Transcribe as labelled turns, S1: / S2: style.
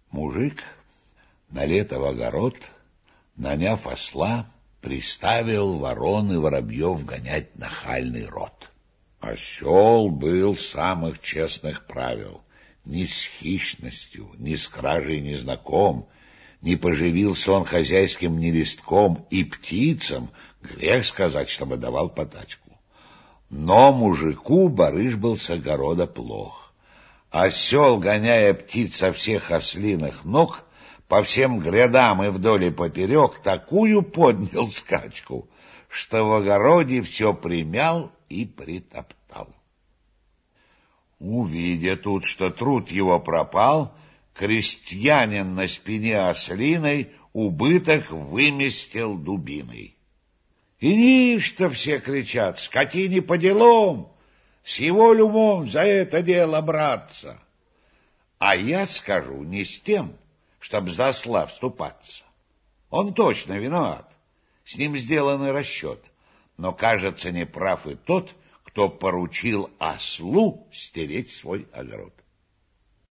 S1: Мужик на лето в огород, наняв осла, приставил ворон и воробьев гонять нахальный род. Осел был самых честных правил, ни с хищностью, ни с кражей не знаком, не поживился он хозяйским ни листком, и птицам грех сказать, чтобы давал подачку. Но мужику барыш был с огорода плох. Осел, гоняя птиц со всех ослиных ног, по всем грядам и вдоль и поперек такую поднял скачку, что в огороде все примял и притоптал. Увидя тут, что труд его пропал, крестьянин на спине ослиной убыток выместил дубиной. И ничто все кричат: скотине по делам, с его умом за это дело браться. А я скажу не с тем, чтоб за осла вступаться. Он точно виноват, с ним сделанный расчет, но, кажется, неправ и тот, кто поручил ослу стереть свой огород.